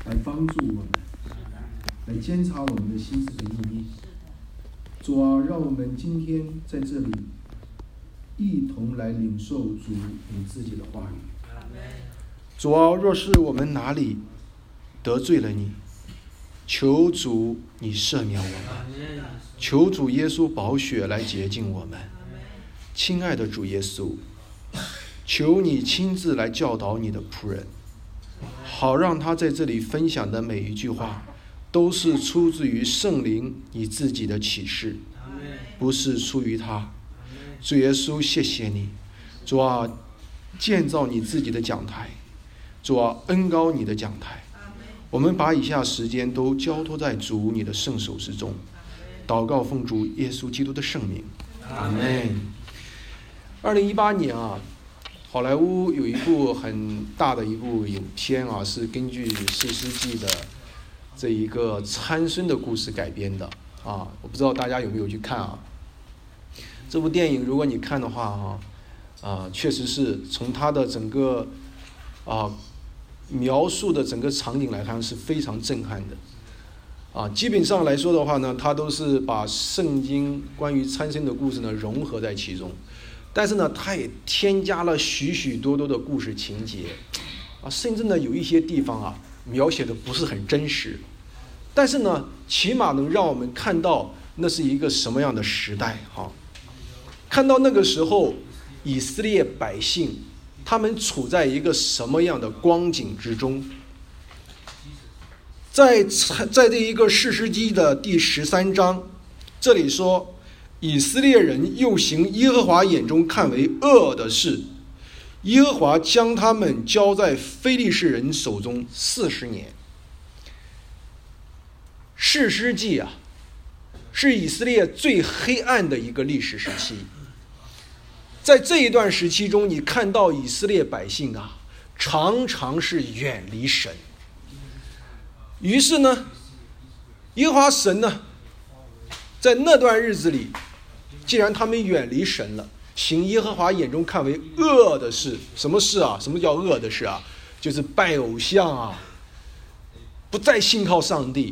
来帮助我们，来监察我们的心思和意念。主啊，让我们今天在这里一同来领受主你自己的话语。主啊，若是我们哪里得罪了你，求主你赦免我们，求主耶稣宝血来洁净我们。亲爱的主耶稣，求你亲自来教导你的仆人，好让他在这里分享的每一句话都是出自于圣灵你自己的启示，不是出于他。主耶稣，谢谢你。主啊，建造你自己的讲台，主啊，恩膏你的讲台。我们把以下时间都交托在主你的圣手之中，祷告奉主耶稣基督的圣名，阿们。2018年啊，好莱坞有一部很大的一部影片啊，是根据士师记的这一个参孙的故事改编的啊，我不知道大家有没有去看啊？这部电影如果你看的话确实是从它的整个描述的整个场景来看是非常震撼的基本上来说的话呢，它都是把圣经关于参孙的故事呢融合在其中，但是呢，它也添加了许许多多的故事情节甚至呢有一些地方描写的不是很真实，但是呢，起码能让我们看到那是一个什么样的时代看到那个时候以色列百姓他们处在一个什么样的光景之中。在这一个士师记的第13章，这里说，以色列人又行耶和华眼中看为恶的事，耶和华将他们交在非利士人手中40年。士师记是以色列最黑暗的一个历史时期。在这一段时期中，你看到以色列百姓常常是远离神。于是呢，耶和华神呢，在那段日子里，既然他们远离神了，行耶和华眼中看为恶的事。什么事什么叫恶的事就是拜偶像不再信靠上帝。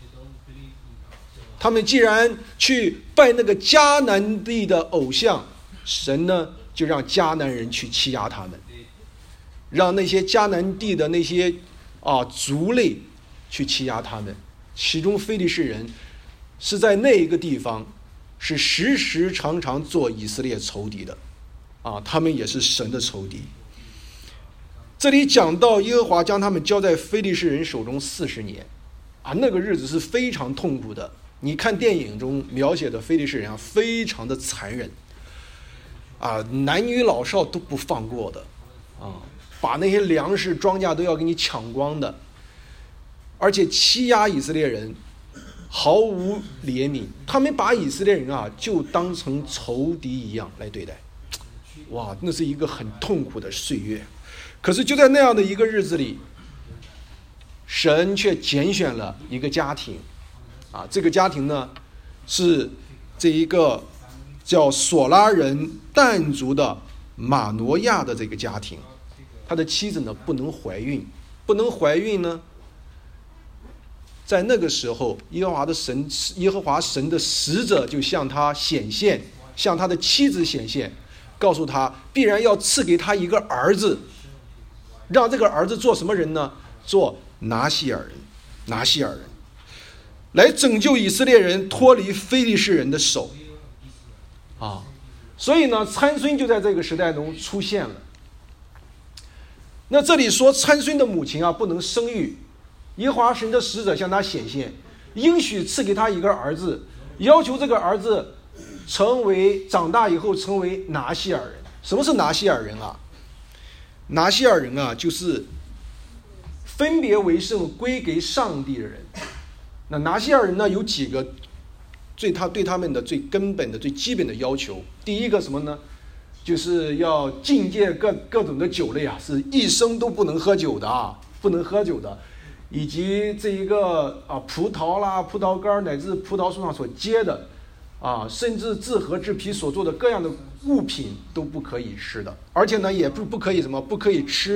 他们既然去拜那个迦南地的偶像，神呢就让迦南人去欺压他们，让那些迦南地的那些族类去欺压他们。其中非利士人是在那一个地方是时时常常做以色列仇敌的他们也是神的仇敌。这里讲到耶和华将他们交在非利士人手中40年那个日子是非常痛苦的。你看电影中描写的非利士人非常的残忍男女老少都不放过的把那些粮食庄稼都要给你抢光的，而且欺压以色列人毫无怜悯。他们把以色列人就当成仇敌一样来对待。哇，那是一个很痛苦的岁月。可是就在那样的一个日子里，神却拣选了一个家庭这个家庭呢是这一个叫索拉人但族的马挪亚的这个家庭。他的妻子呢不能怀孕呢，在那个时候耶和华神的使者就向他显现，向他的妻子显现，告诉他必然要赐给他一个儿子，让这个儿子做什么人呢？做拿西尔人，来拯救以色列人脱离非利士人的手所以呢，参孙就在这个时代中出现了。那这里说参孙的母亲不能生育，耶和华神的使者向他显现，应许赐给他一个儿子，要求这个儿子长大以后成为拿西尔人。什么是拿西尔人拿西尔人就是分别为圣归给上帝的人。那拿西尔人呢有几个对他们的最根本的最基本的要求。第一个什么呢？就是要禁戒各种的酒类是一生都不能喝酒的以及这一个葡萄啦、葡萄干乃至葡萄树上所结的甚至制和制皮所做的各样的物品都不可以吃的。而且呢也不可以不可以吃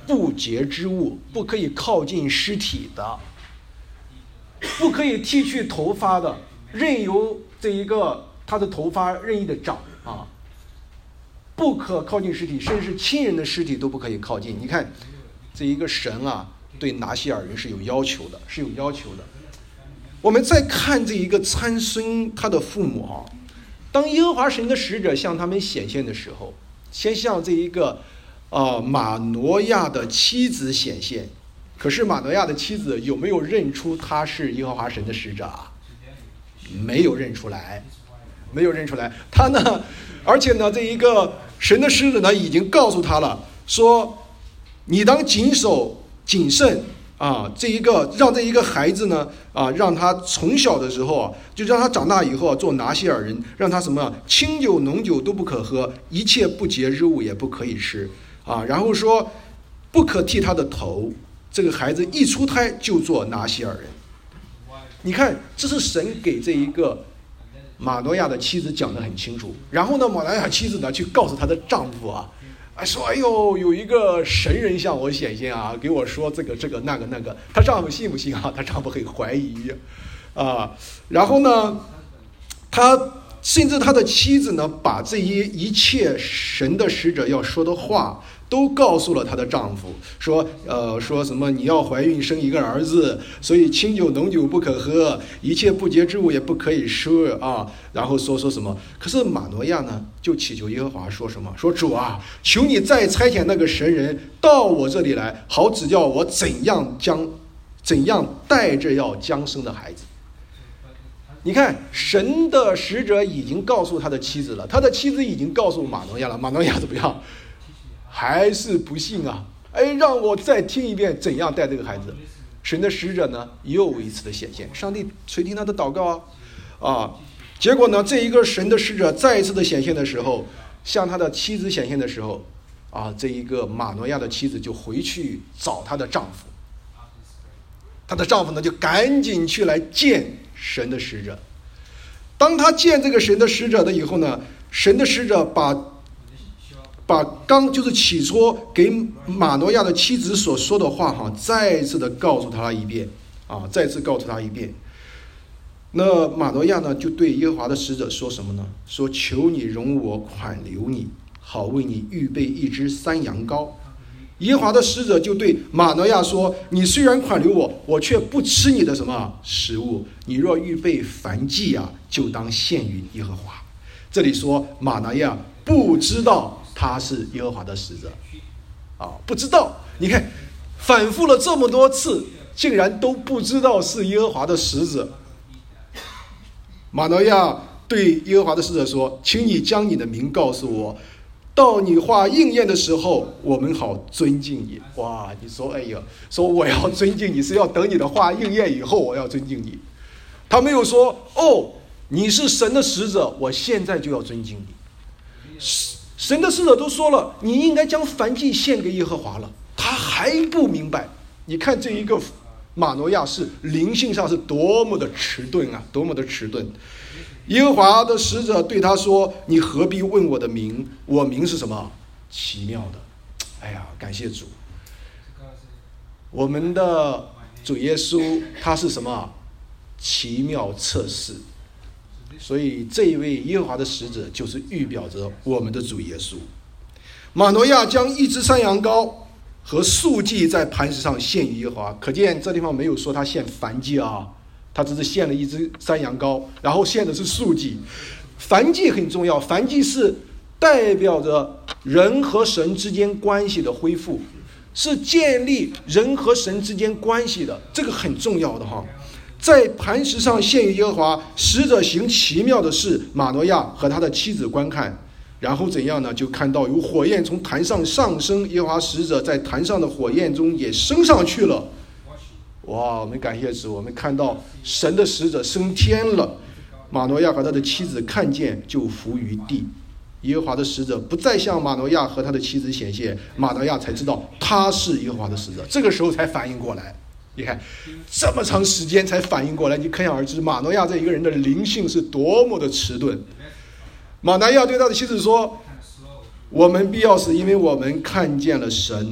不洁之物，不可以靠近尸体的，不可以剃去头发的，任由这一个他的头发任意的长啊，不可靠近尸体，甚至亲人的尸体都不可以靠近。你看这一个神啊，对拿西尔人是有要求的，是有要求的。我们再看这一个参孙他的父母啊，当耶和华神的使者向他们显现的时候，先向这一个马挪亚的妻子显现，可是马挪亚的妻子有没有认出他是耶和华神的使者啊？没有认出来，没有认出来。他呢，而且呢，这一个神的使者呢，已经告诉他了，说你当谨慎啊，让这一个孩子呢让他从小的时候啊，就让他长大以后做拿西尔人，让他什么清酒浓酒都不可喝，一切不洁之物也不可以吃啊。然后说不可剃他的头，这个孩子一出胎就做拿西尔人。你看，这是神给这一个马挪亚的妻子讲得很清楚。然后呢，马挪亚妻子呢去告诉她的丈夫啊，说哎呦，有一个神人向我显现啊，给我说这个那个。她丈夫信不信啊？她丈夫很怀疑啊。然后呢，甚至他的妻子呢，把这一切神的使者要说的话都告诉了她的丈夫，说什么你要怀孕生一个儿子，所以清酒浓酒不可喝，一切不洁之物也不可以吃啊。然后说什么？可是马挪亚呢，就祈求耶和华说什么？说主啊，求你再差遣那个神人到我这里来，好指教我怎样带着要将生的孩子。你看，神的使者已经告诉他的妻子了，他的妻子已经告诉马挪亚了，马挪亚怎么样？还是不信啊！让我再听一遍怎样带这个孩子。神的使者呢，又一次的显现，上帝垂听他的祷告啊！结果呢，这一个神的使者再一次的显现的时候，向他的妻子显现的时候啊，这一个马挪亚的妻子就回去找她的丈夫，她的丈夫呢就赶紧去来见神的使者。当他见这个神的使者的以后呢，神的使者把就是起初给马挪亚的妻子所说的话再次的告诉他一遍再次告诉他一遍。那马挪亚呢，就对耶和华的使者说什么呢？说求你容我款留你，好为你预备一只山羊羔。耶和华的使者就对马挪亚说，你虽然款留我，我却不吃你的什么食物，你若预备燔祭就当献于耶和华。这里说马挪亚不知道他是耶和华的使者不知道。你看反复了这么多次，竟然都不知道是耶和华的使者。马挪亚对耶和华的使者说，请你将你的名告诉我，到你话应验的时候，我们好尊敬你。哇，你说说我要尊敬你，是要等你的话应验以后我要尊敬你。他没有说你是神的使者，我现在就要尊敬你。神的使者都说了，你应该将燔祭献给耶和华了，他还不明白。你看这一个马挪亚是灵性上是多么的迟钝多么的迟钝。耶和华的使者对他说，你何必问我的名？我名是什么？奇妙的。感谢主，我们的主耶稣他是什么？奇妙测试。所以这一位耶和华的使者就是预表着我们的主耶稣。马挪亚将一只山羊羔和素祭在磐石上献于耶和华，可见这地方没有说他献燔祭他只是献了一只山羊羔，然后献的是素祭。燔祭很重要，燔祭是代表着人和神之间关系的恢复，是建立人和神之间关系的，这个很重要的在磐石上献于耶和华，使者行奇妙的事，马挪亚和他的妻子观看，然后怎样呢？就看到有火焰从坛上上升，耶和华使者在坛上的火焰中也升上去了。哇，我们感谢主，我们看到神的使者升天了。马挪亚和他的妻子看见就伏于地。耶和华的使者不再向马挪亚和他的妻子显现，马挪亚才知道他是耶和华的使者，这个时候才反应过来。你看这么长时间才反应过来，你可想而知马挪亚这一个人的灵性是多么的迟钝。马挪亚对他的妻子说，我们必要死，因为我们看见了神。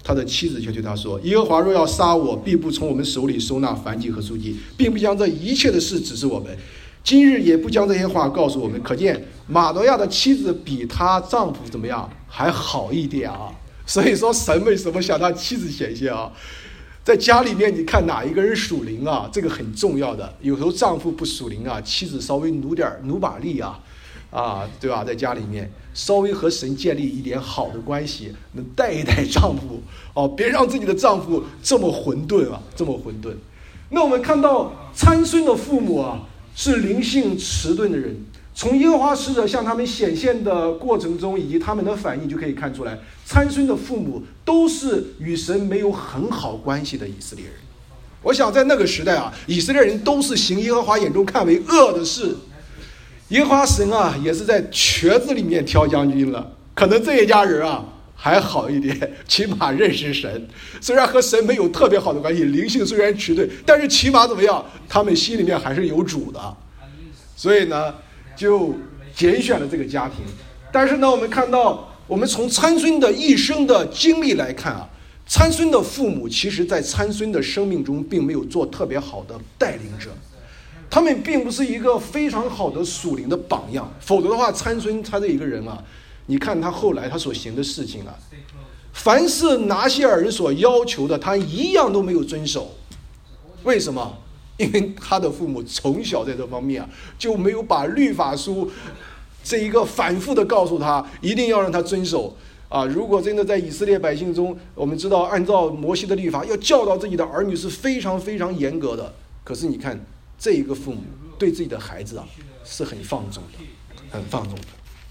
他的妻子却对他说：耶和华若要杀我，必不从我们手里收纳燔祭和素祭，并不将这一切的事指示我们。今日也不将这些话告诉我们。可见马诺亚的妻子比她丈夫怎么样还好一点啊。所以说神为什么向他妻子显现啊？在家里面你看哪一个人属灵啊，这个很重要的。有时候丈夫不属灵啊，妻子稍微努把力啊，对吧？在家里面稍微和神建立一点好的关系，能带一带丈夫别让自己的丈夫这么混沌啊，这么混沌。那我们看到参孙的父母啊，是灵性迟钝的人。从耶和华使者向他们显现的过程中，以及他们的反应就可以看出来，参孙的父母都是与神没有很好关系的以色列人。我想在那个时代啊，以色列人都是行耶和华眼中看为恶的事。耶和华神啊，也是在瘸子里面挑将军了。可能这一家人啊还好一点，起码认识神，虽然和神没有特别好的关系，灵性虽然迟钝，但是起码怎么样，他们心里面还是有主的。所以呢就拣选了这个家庭。但是呢我们看到，我们从参孙的一生的经历来看啊，参孙的父母其实在参孙的生命中并没有做特别好的带领者，他们并不是一个非常好的属灵的榜样。否则的话，参孙他这一个人啊，你看他后来他所行的事情啊，凡是拿西尔人所要求的，他一样都没有遵守。为什么？因为他的父母从小在这方面就没有把律法书这一个反复的告诉他，一定要让他遵守如果真的在以色列百姓中，我们知道按照摩西的律法，要教导自己的儿女是非常非常严格的。可是你看这一个父母对自己的孩子是很放纵的，很放纵的。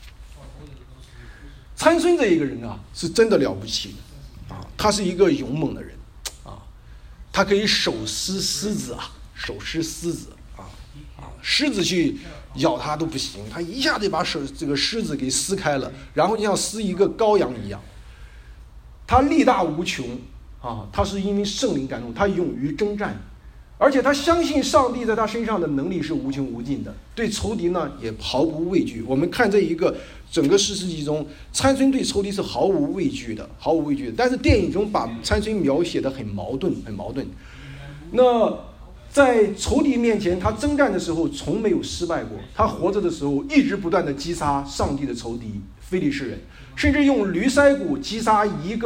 参孙这一个人是真的了不起的他是一个勇猛的人他可以手撕狮子狮子去咬他都不行，他一下子把这个狮子给撕开了，然后就像撕一个羔羊一样。他力大无穷他是因为圣灵感动，他勇于征战，而且他相信上帝在他身上的能力是无穷无尽的，对仇敌呢也毫不畏惧。我们看这一个整个士师记中，参孙对仇敌是毫无畏惧的。但是电影中把参孙描写的很矛盾。那在仇敌面前，他征战的时候从没有失败过。他活着的时候一直不断的击杀上帝的仇敌非利士人，甚至用驴腮骨击杀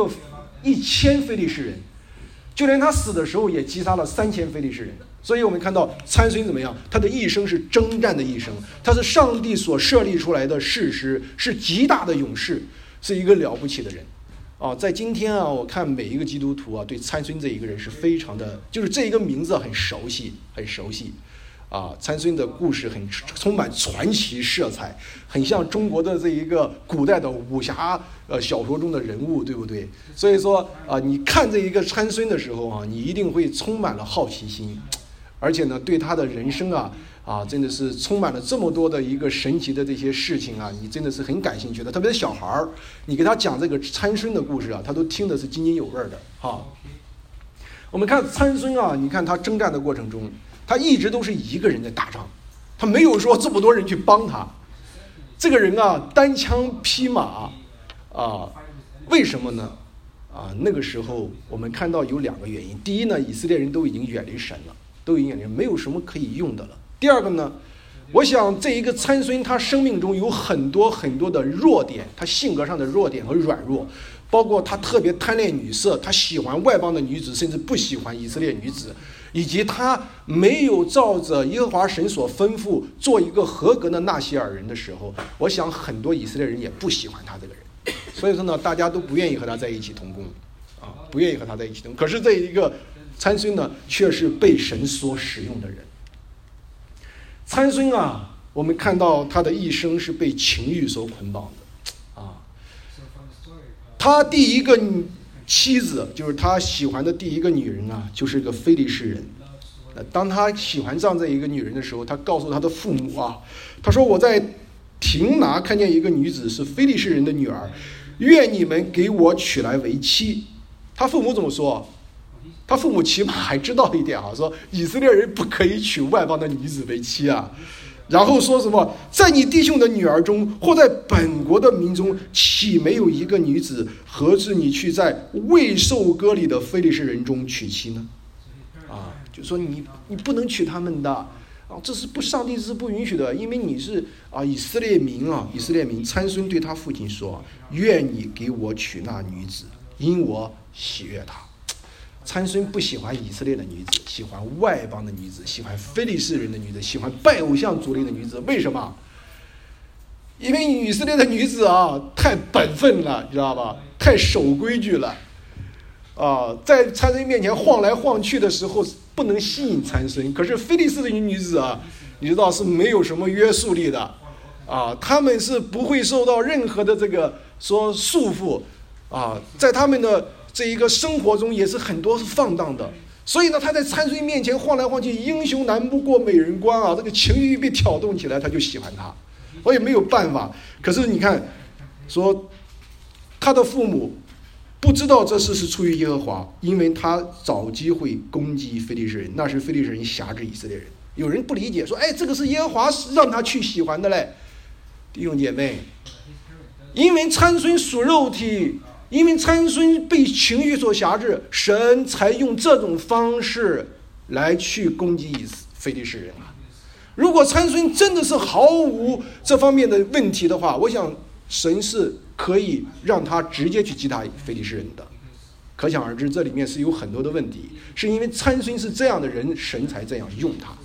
1000非利士人，就连他死的时候也击杀了3000非利士人。所以我们看到参孙怎么样，他的一生是征战的一生，他是上帝所设立出来的士师，是极大的勇士，是一个了不起的人在今天我看每一个基督徒对参孙这一个人是非常的，就是这一个名字很熟悉参孙的故事充满传奇色彩，很像中国的这一个古代的武侠小说中的人物，对不对？所以说你看这一个参孙的时候你一定会充满了好奇心，而且呢对他的人生真的是充满了这么多的一个神奇的这些事情你真的是很感兴趣的。特别是小孩儿，你给他讲这个参孙的故事他都听的是津津有味的我们看参孙你看他征战的过程中，他一直都是一个人在打仗，他没有说这么多人去帮他。这个人单枪匹马为什么呢那个时候我们看到有2个原因。第一呢，以色列人都已经远离神了，没有什么可以用的了。第二个呢，我想这一个参孙他生命中有很多很多的弱点，他性格上的弱点和软弱，包括他特别贪恋女色，他喜欢外邦的女子，甚至不喜欢以色列女子，以及他没有照着耶和华神所吩咐做一个合格的纳西尔人的时候，我想很多以色列人也不喜欢他这个人。所以说呢，大家都不愿意和他在一起同工可是这一个参孙呢，却是被神所使用的人。参孙我们看到他的一生是被情欲所捆绑的他第一个妻子，就是他喜欢的第一个女人就是一个非利士人。当他喜欢上这一个女人的时候，他告诉他的父母他说我在亭拿看见一个女子是非利士人的女儿，愿你们给我娶来为妻。他父母怎么说？他父母起码还知道一点说以色列人不可以娶外邦的女子为妻然后说什么，在你弟兄的女儿中，或在本国的民中，岂没有一个女子，何至你去在未受割礼的非利士人中娶妻呢？就说你不能娶他们的，这是上帝是不允许的，因为你是以色列民以色列民。参孙对他父亲说：“愿你给我娶那女子，因我喜悦她。”参孙不喜欢以色列的女子，喜欢外邦的女子，喜欢非利士人的女子，喜欢拜偶像族类的女子。为什么？因为以色列的女子太本分了，知道吧？太守规矩了。在参孙面前晃来晃去的时候不能吸引参孙，可是非利士的女子你知道是没有什么约束力的他们是不会受到任何的这个说束缚在他们的这一个生活中也是很多是放荡的，所以呢，他在参孙面前晃来晃去，英雄难不过美人关这个情欲被挑动起来，他就喜欢他，我也没有办法。可是你看，说他的父母不知道这事是出于耶和华，因为他找机会攻击非利士人，那是非利士人辖制以色列人。有人不理解，说：“这个是耶和华让他去喜欢的嘞。”弟兄姐妹，因为参孙属肉体，因为参孙被情欲所辖制，神才用这种方式来去攻击非利士人如果参孙真的是毫无这方面的问题的话，我想神是可以让他直接去击打非利士人的。可想而知，这里面是有很多的问题，是因为参孙是这样的人，神才这样用他，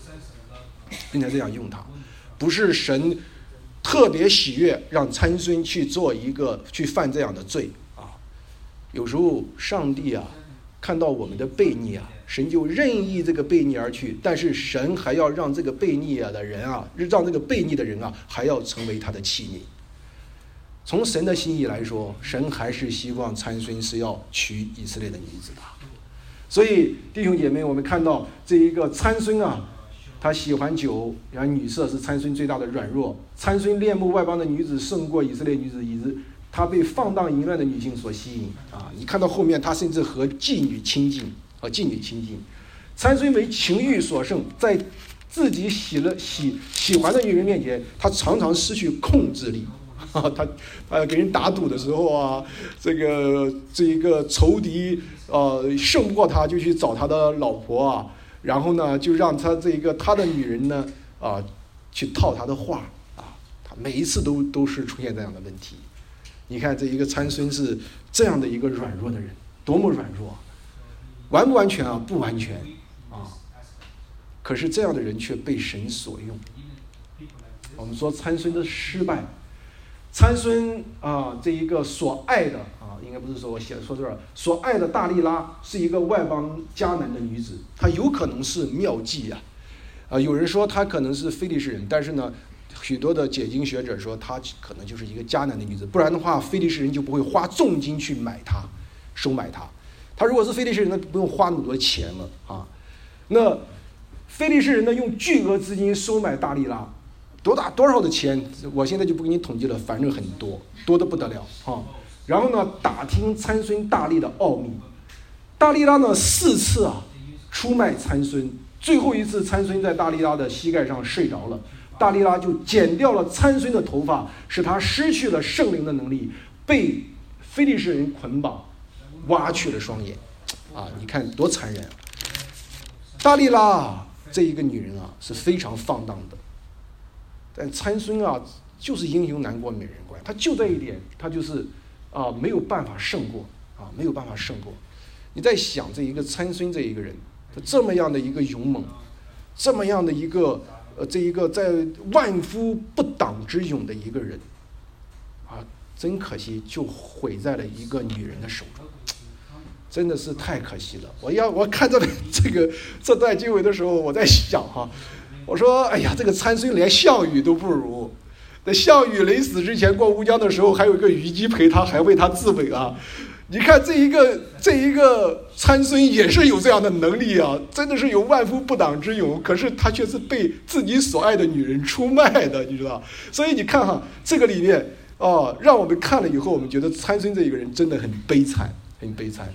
不是神特别喜悦让参孙去犯这样的罪有时候上帝看到我们的悖逆神就任意这个悖逆而去，但是神还要让这个悖逆的人让这个悖逆的人还要成为他的器皿。从神的心意来说，神还是希望参孙是要娶以色列的女子的。所以弟兄姐妹，我们看到这一个参孙他喜欢酒，然后女色是参孙最大的软弱。参孙恋慕外邦的女子胜过以色列女子，以致他被放荡淫乱的女性所吸引你看到后面，他甚至和妓女亲近。参孙为情欲所胜，在自己喜欢的女人面前，他常常失去控制力。他给人打赌的时候这一个仇敌胜不过他，就去找他的老婆然后呢就让他他的女人呢去套他的话他每一次都是出现这样的问题。你看这一个参孙是这样的一个软弱的人，多么软弱，完不完全不完全可是这样的人却被神所用。我们说参孙的失败，参孙这一个所爱的应该不是说我说这儿所爱的大利拉是一个外邦迦南的女子，她有可能是妙妓有人说她可能是非利士人，但是呢许多的解经学者说她可能就是一个迦南的女子，不然的话非利士人就不会花重金去收买她。她如果是非利士人，那不用花那么多钱了那非利士人呢用巨额资金收买大利拉，多少的钱我现在就不给你统计了，反正很多得不得了然后呢打听参孙大利的奥秘，大利拉呢4次出卖参孙，最后一次参孙在大利拉的膝盖上睡着了，大利拉就剪掉了参孙的头发，使他失去了圣灵的能力，被非利士人捆绑，挖去了双眼你看多残忍大利拉这一个女人是非常放荡的，但参孙就是英雄难过美人关，他就这一点，他就是没有办法胜过没有办法胜过。你在想这一个参孙这一个人，他这么样的一个勇猛，这么样的一个这一个在万夫不挡之勇的一个人真可惜就毁在了一个女人的手中，真的是太可惜了。我看这段经文的时候，我在想我说哎呀，这个参孙连项羽都不如。那项羽临死之前过乌江的时候，还有一个虞姬陪他，还为他自刎你看这一个参孙也是有这样的能力真的是有万夫不挡之勇，可是他却是被自己所爱的女人出卖的，你知道。所以你看这个里面让我们看了以后，我们觉得参孙这一个人真的很悲惨，很悲惨。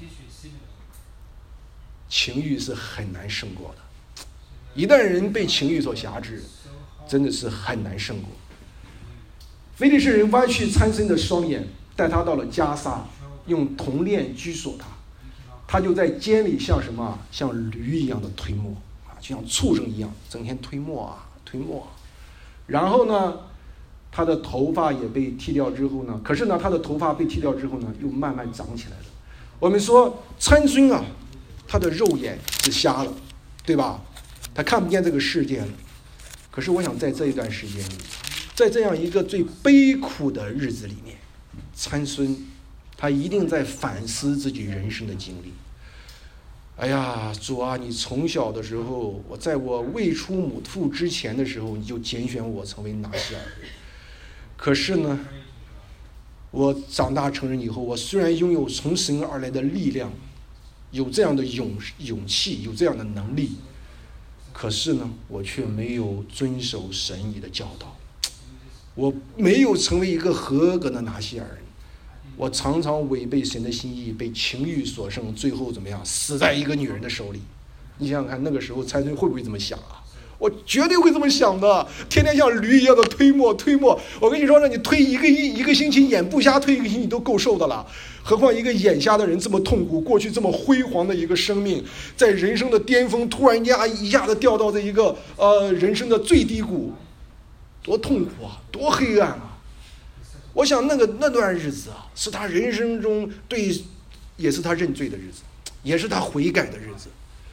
情欲是很难胜过的，一旦人被情欲所辖制真的是很难胜过。非利士人歪曲参孙的双眼，带他到了迦撒，用铜链拘锁他，他就在监里像什么？像驴一样的推磨啊，就像畜生一样，整天推磨啊推磨啊。然后呢，他的头发也被剃掉之后呢，可是呢，他的头发被剃掉之后呢，又慢慢长起来了。我们说参孙啊，他的肉眼是瞎了，对吧？他看不见这个世界了。可是我想在这一段时间里，在这样一个最悲苦的日子里面，参孙他一定在反思自己人生的经历。哎呀，主啊，你从小的时候，在我未出母腹之前的时候，你就拣选我成为拿西尔人。可是呢，我长大成人以后，我虽然拥有从神而来的力量，有这样的勇气，有这样的能力，可是呢，我却没有遵守神你的教导，我没有成为一个合格的拿西尔人。我常常违背神的心意，被情欲所胜，最后怎么样？死在一个女人的手里。你想想看，那个时候参孙会不会这么想啊？我绝对会这么想的，天天像驴一样的推磨。我跟你说，让你推一个星期，眼不瞎推一个星期都够受的了，何况一个眼瞎的人这么痛苦，过去这么辉煌的一个生命，在人生的巅峰突然间一下子掉到这一个人生的最低谷，多痛苦啊，多黑暗啊！我想那段日子啊，是他人生中也是他认罪的日子，也是他悔改的日子。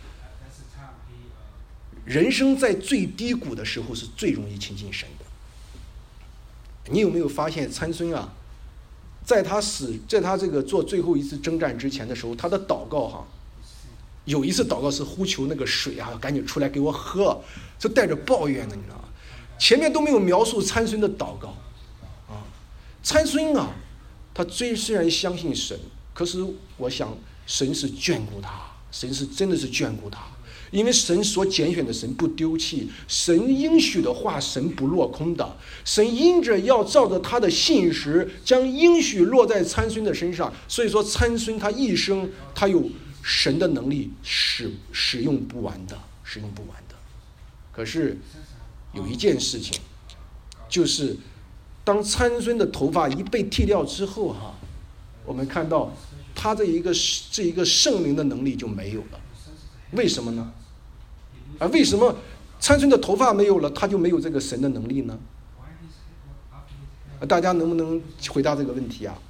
人生在最低谷的时候是最容易亲近神的。你有没有发现参孙啊，在他这个做最后一次征战之前的时候，他的祷告有一次祷告是呼求那个水啊，赶紧出来给我喝，就带着抱怨的，你知道吗？前面都没有描述参孙的祷告啊。参孙啊，他虽然相信神，可是我想神是眷顾他，神是真的是眷顾他，因为神所拣选的神不丢弃，神应许的话神不落空的，神因着要照着他的信实将应许落在参孙的身上，所以说参孙他一生他有神的能力使用不完的。可是有一件事情，就是当参孙的头发一被剃掉之后我们看到他这一个圣灵的能力就没有了。为什么呢？为什么参孙的头发没有了，他就没有这个神的能力呢？大家能不能回答这个问题啊？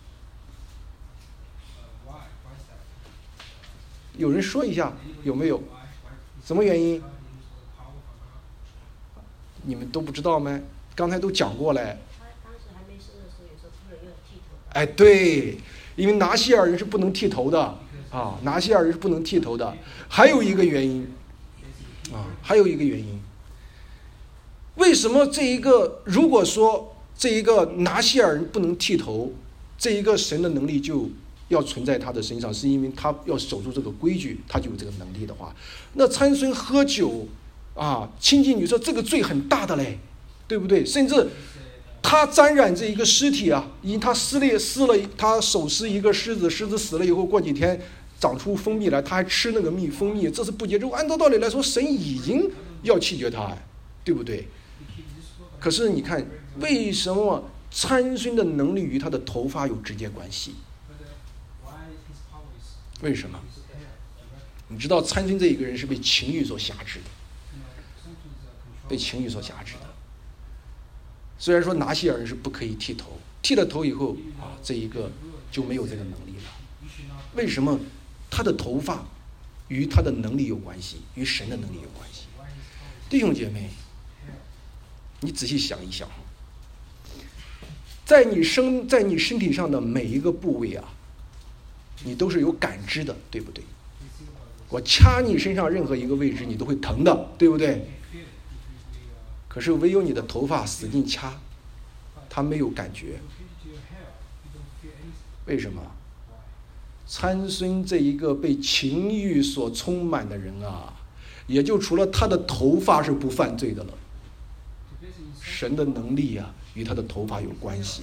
有人说一下有没有？什么原因？你们都不知道吗？刚才都讲过了。哎，对，因为拿西尔人是不能剃头的拿西尔人是不能剃头的。还有一个原因，为什么如果说这一个拿西尔人不能剃头，这一个神的能力就要存在他的身上，是因为他要守住这个规矩，他就有这个能力的话，那参孙喝酒亲近女色，这个罪很大的嘞，对不对？甚至他沾染这一个尸体因为他撕了他手撕一个狮子死了以后，过几天长出蜂蜜来，他还吃那个蜂蜜，这是不洁之物。按照道理来说，神已经要弃绝他，对不对？可是你看，为什么参孙的能力与他的头发有直接关系？为什么？你知道参孙这一个人是被情欲所辖制的，虽然说拿西尔人是不可以剃头，剃了头以后这一个就没有这个能力了。为什么他的头发与他的能力有关系，与神的能力有关系？弟兄姐妹，你仔细想一想，在你身体上的每一个部位你都是有感知的，对不对？我掐你身上任何一个位置，你都会疼的，对不对？可是唯有你的头发使劲掐，它没有感觉。为什么？参孙这一个被情欲所充满的人也就除了他的头发是不犯罪的了，神的能力与他的头发有关系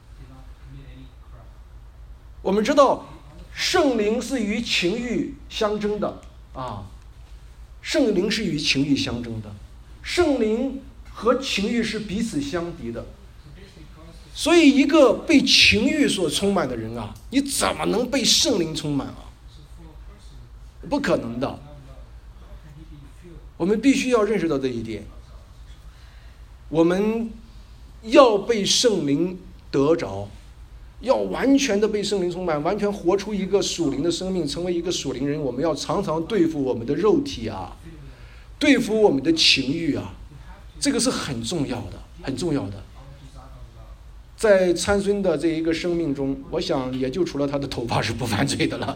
我们知道圣灵是与情欲相争的圣灵是与情欲相争的。圣灵和情欲是彼此相敌的。所以一个被情欲所充满的人啊，你怎么能被圣灵充满啊？不可能的。我们必须要认识到这一点，我们要被圣灵得着，要完全的被圣灵充满，完全活出一个属灵的生命，成为一个属灵人。我们要常常对付我们的肉体啊，对付我们的情欲啊，这个是很重要的，很重要的。在参孙的这一个生命中，我想也就除了他的头发是不犯罪的了，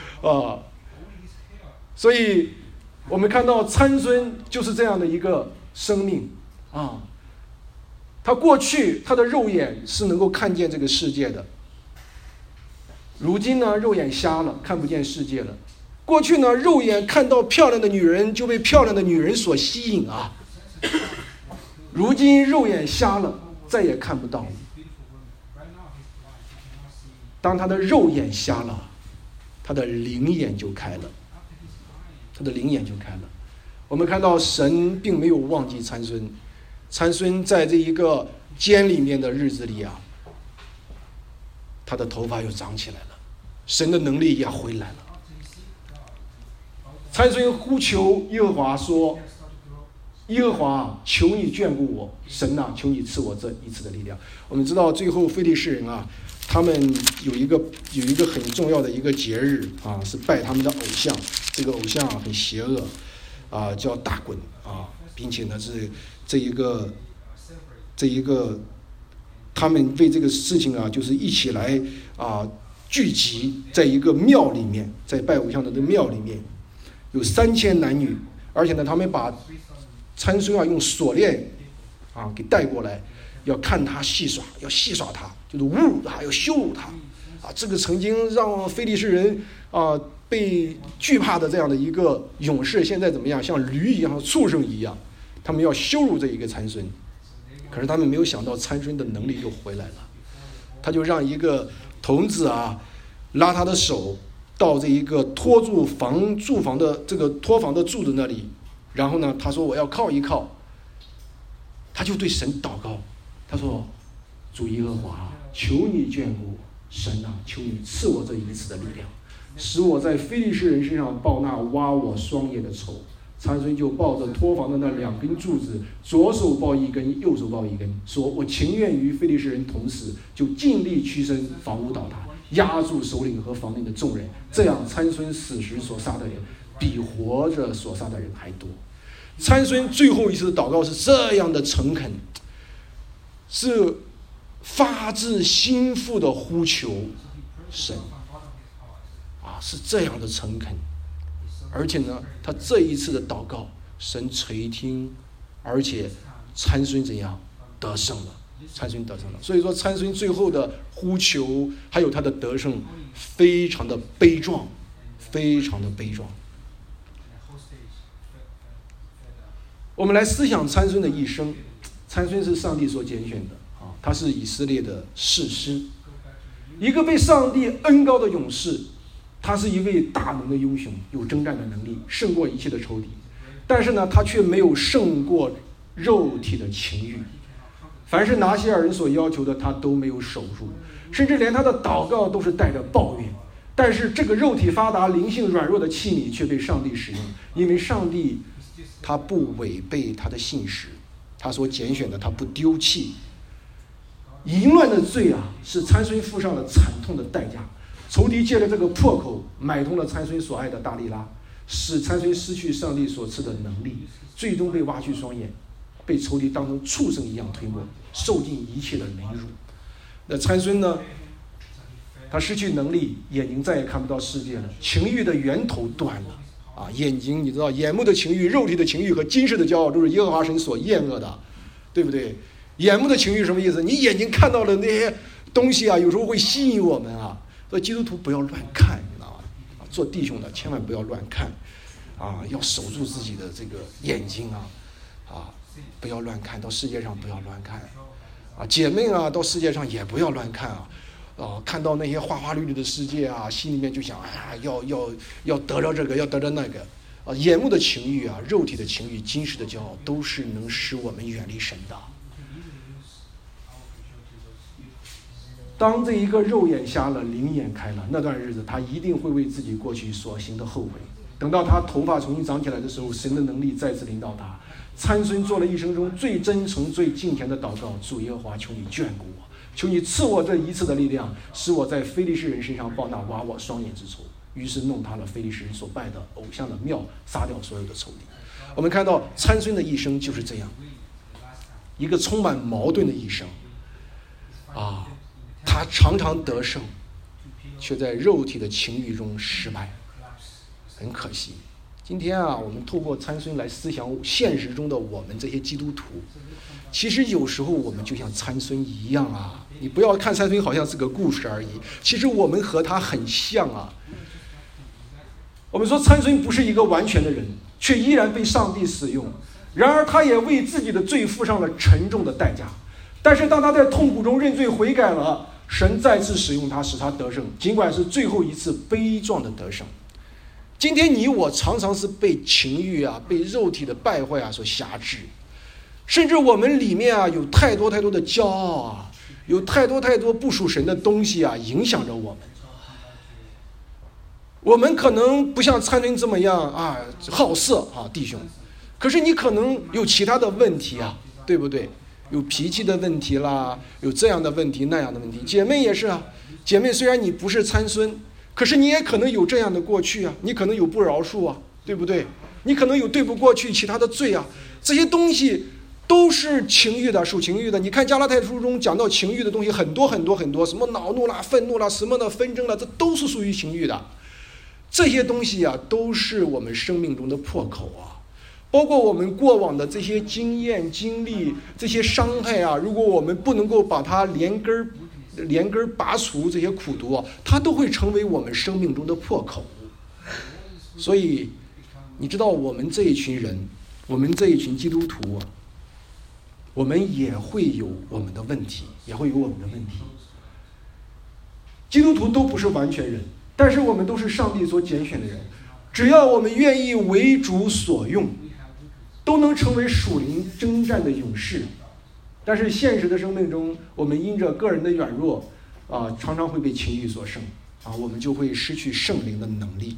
所以我们看到参孙就是这样的一个生命啊。他过去他的肉眼是能够看见这个世界的，如今呢肉眼瞎了，看不见世界了。过去呢肉眼看到漂亮的女人就被漂亮的女人所吸引啊，如今肉眼瞎了，再也看不到了。当他的肉眼瞎了，他的灵眼就开了，他的灵眼就开了。我们看到神并没有忘记参孙，参孙在这一个监里面的日子里啊，他的头发又长起来了，神的能力也回来了。参孙呼求耶和华说：耶和华，求你眷顾我，神啊，求你赐我这一次的力量。我们知道最后非利士人啊，他们有一个很重要的一个节日啊，是拜他们的偶像。这个偶像啊很邪恶啊，叫大衮啊，并且呢是这一个他们为这个事情啊，就是一起来啊聚集在一个庙里面，在拜偶像的庙里面，有3000男女，而且呢他们把参孙啊用锁链啊给带过来，要看他戏耍，要戏耍他，就是侮辱他，要羞辱他啊。这个曾经让非利士人啊被惧怕的这样的一个勇士，现在怎么样？像驴一样，像畜生一样，他们要羞辱这一个参孙。可是他们没有想到参孙的能力就回来了，他就让一个童子啊拉他的手到这一个住房的这个托房的柱子那里，然后呢他说我要靠一靠，他就对神祷告，他说主耶和华，求你眷顾我，神啊，求你赐我这一次的力量，使我在非利士人身上报那挖我双眼的仇。参孙就抱着托房的那2根柱子，左手抱一根，右手抱一根，说我情愿与非利士人同死，就尽力屈身，房屋倒塌，压住首领和房内的众人。这样参孙死时所杀的人比活着所杀的人还多。参孙最后一次的祷告是这样的诚恳，是发自心腹的呼求神啊，是这样的诚恳。而且呢他这一次的祷告神垂听，而且参孙怎样得胜了，参孙得胜了。所以说参孙最后的呼求还有他的得胜非常的悲壮，非常的悲壮。我们来思想参孙的一生。参孙是上帝所拣选的啊，他是以色列的士师，一个被上帝恩膏的勇士。他是一位大能的英雄，有征战的能力，胜过一切的仇敌。但是呢他却没有胜过肉体的情欲，凡是拿西尔人所要求的他都没有守住，甚至连他的祷告都是带着抱怨。但是这个肉体发达灵性软弱的器皿却被上帝使用，因为上帝他不违背他的信实，他所拣选的他不丢弃。淫乱的罪啊，是参孙付上了惨痛的代价。仇敌借着这个破口买通了参孙所爱的大利拉，使参孙失去上帝所赐的能力，最终被挖去双眼，被仇敌当成畜生一样推磨，受尽一切的凌辱。那参孙呢，他失去能力，眼睛再也看不到世界了，情欲的源头断了啊！眼睛你知道，眼目的情欲、肉体的情欲和今世的骄傲都是耶和华神所厌恶的，对不对？眼目的情欲什么意思？你眼睛看到的那些东西啊，有时候会吸引我们啊。所以基督徒不要乱看，你知道吗？做弟兄的千万不要乱看，啊，要守住自己的这个眼睛啊，不要乱看，到世界上不要乱看，啊，姐妹啊，到世界上也不要乱看啊，看到那些花花绿绿的世界啊，心里面就想，哎呀，要得着这个，要得着那个， 眼目的情欲啊，肉体的情欲，今世的骄傲，都是能使我们远离神的。当这一个肉眼瞎了，灵眼开了，那段日子他一定会为自己过去所行的后悔。等到他头发重新长起来的时候，神的能力再次临到他。参孙做了一生中最真诚最敬虔的祷告，主耶和华，求你眷顾我，求你赐我这一次的力量，使我在非利士人身上报那挖我双眼之仇。于是弄塌了非利士人所拜的偶像的庙，杀掉所有的仇敌。我们看到参孙的一生就是这样一个充满矛盾的一生啊，他常常得胜，却在肉体的情欲中失败，很可惜。今天啊，我们透过参孙来思想现实中的我们这些基督徒，其实有时候我们就像参孙一样啊，你不要看参孙好像是个故事而已，其实我们和他很像啊。我们说参孙不是一个完全的人，却依然被上帝使用，然而他也为自己的罪付上了沉重的代价。但是当他在痛苦中认罪悔改了，神再次使用他，使他得胜，尽管是最后一次悲壮的得胜。今天你我常常是被情欲啊，被肉体的败坏啊所辖制，甚至我们里面啊有太多太多的骄傲啊，有太多太多不属神的东西啊影响着我们。我们可能不像参孙这么样啊好色啊弟兄，可是你可能有其他的问题啊，对不对？有脾气的问题啦，有这样的问题那样的问题。姐妹也是啊，姐妹虽然你不是参孙，可是你也可能有这样的过去啊，你可能有不饶恕啊，对不对？你可能有对不过去其他的罪啊，这些东西都是情欲的，属情欲的。你看加拉太书中讲到情欲的东西很多很多很多，什么恼怒啦、愤怒啦、什么的纷争啦，这都是属于情欲的。这些东西啊，都是我们生命中的破口啊，包括我们过往的这些经验、经历、这些伤害啊，如果我们不能够把它连根拔除这些苦毒啊，它都会成为我们生命中的破口。所以，你知道我们这一群人，我们这一群基督徒啊，我们也会有我们的问题，也会有我们的问题。基督徒都不是完全人。但是我们都是上帝所拣选的人，只要我们愿意为主所用，都能成为属灵征战的勇士。但是现实的生命中，我们因着个人的软弱啊，常常会被情欲所胜啊，我们就会失去圣灵的能力，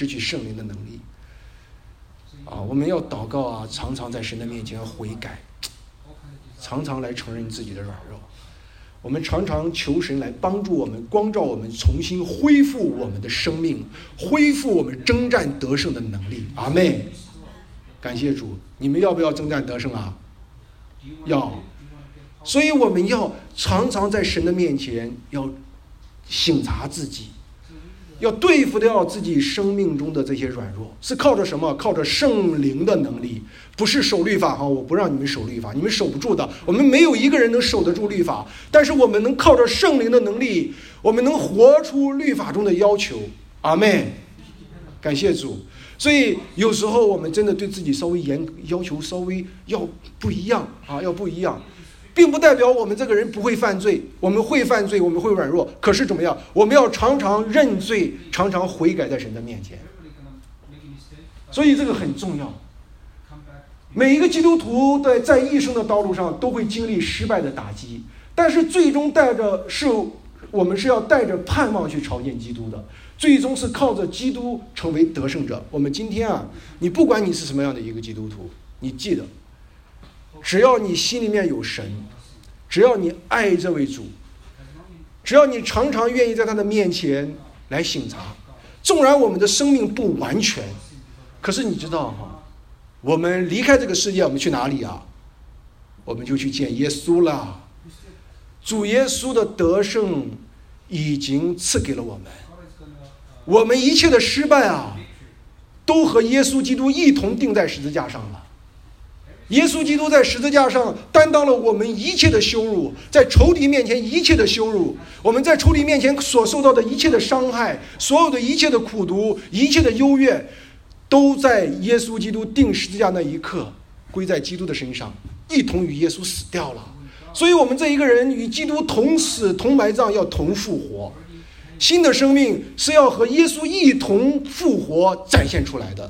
啊，我们要祷告啊，常常在神的面前悔改，常常来承认自己的软弱。我们常常求神来帮助我们，光照我们，重新恢复我们的生命，恢复我们征战得胜的能力。阿们。感谢主，你们要不要征战得胜啊？要。所以我们要常常在神的面前要省察自己，要对付掉自己生命中的这些软弱，是靠着什么？靠着圣灵的能力，不是守律法哈，我不让你们守律法，你们守不住的。我们没有一个人能守得住律法，但是我们能靠着圣灵的能力，我们能活出律法中的要求。阿们，感谢主。所以有时候我们真的对自己稍微要求稍微要不一样啊，要不一样。并不代表我们这个人不会犯罪，我们会犯罪，我们会软弱，可是怎么样？我们要常常认罪，常常悔改在神的面前。所以这个很重要。每一个基督徒在一生的道路上都会经历失败的打击，但是最终我们是要带着盼望去朝见基督的，最终是靠着基督成为得胜者。我们今天啊，你不管你是什么样的一个基督徒，你记得，只要你心里面有神，只要你爱这位主，只要你常常愿意在他的面前来省察，纵然我们的生命不完全，可是你知道哈，我们离开这个世界，我们去哪里啊？我们就去见耶稣了。主耶稣的得胜已经赐给了我们，我们一切的失败啊，都和耶稣基督一同钉在十字架上了。耶稣基督在十字架上担当了我们一切的羞辱，在仇敌面前一切的羞辱，我们在仇敌面前所受到的一切的伤害，所有的一切的苦毒，一切的幽怨，都在耶稣基督钉十字架那一刻归在基督的身上，一同与耶稣死掉了。所以我们这一个人与基督同死同埋葬，要同复活。新的生命是要和耶稣一同复活展现出来的。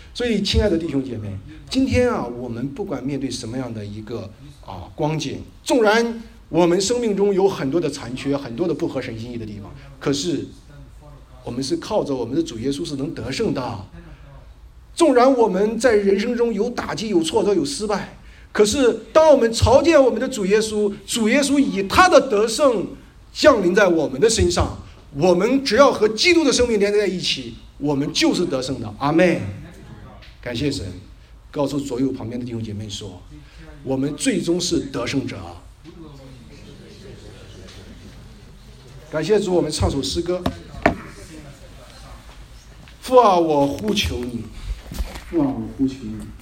所以，亲爱的弟兄姐妹，今天啊，我们不管面对什么样的一个光景，纵然我们生命中有很多的残缺，很多的不合神心意的地方，可是我们是靠着我们的主耶稣是能得胜的。纵然我们在人生中有打击、有挫折、有失败，可是当我们朝见我们的主耶稣，主耶稣以他的得胜降临在我们的身上，我们只要和基督的生命连在一起，我们就是得胜的。阿们。感谢神，告诉左右旁边的弟兄姐妹说，我们最终是得胜者。感谢主，我们唱首诗歌。父啊，我呼求你，父啊，我呼求你。